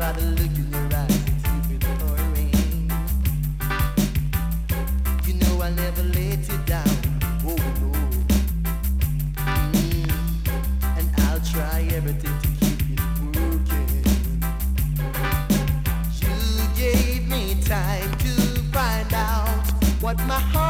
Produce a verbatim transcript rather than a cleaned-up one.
by the look in your eyes, it's you been pouring. You know I'll never let you down. Oh no. Mm. And I'll try everything to keep it working. You gave me time to find out what my heart